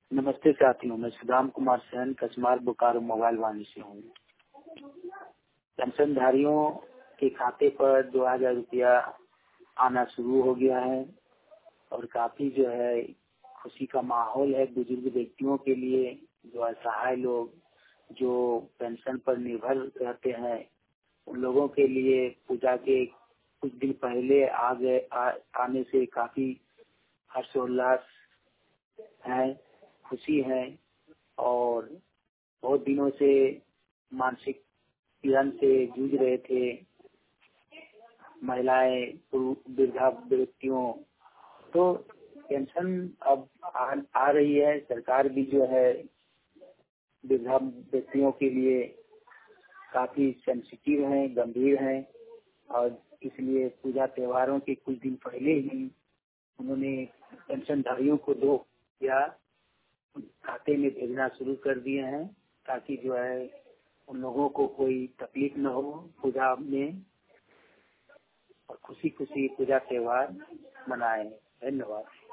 नमस्ते साथियों, मैं सुदाम कुमार सेन कचमार बोकारो मोबाइल वाणी से हूँ। पेंशनधारियों के खाते पर 2000 रुपया आना शुरू हो गया है और काफी जो है खुशी का माहौल है बुजुर्ग व्यक्तियों के लिए, जो असहाय लोग जो पेंशन पर निर्भर रहते हैं उन लोगों के लिए पूजा के कुछ दिन पहले आने से काफी हर्षोल्लास है, खुशी है और बहुत दिनों से मानसिक पीड़न से जूझ रहे थे महिलाएं, वृद्धा व्यक्तियों। तो पेंशन अब आ रही है। सरकार भी जो है वृद्धा व्यक्तियों के लिए काफी सेंसिटिव है, गंभीर है और इसलिए पूजा त्योहारों के कुछ दिन पहले ही उन्होंने पेंशनधारियों को 2 या खाते में भेजना शुरू कर दिए हैं ताकि जो है उन लोगों को कोई तकलीफ न हो पूजा में और खुशी खुशी पूजा त्योहार मनाएं। धन्यवाद।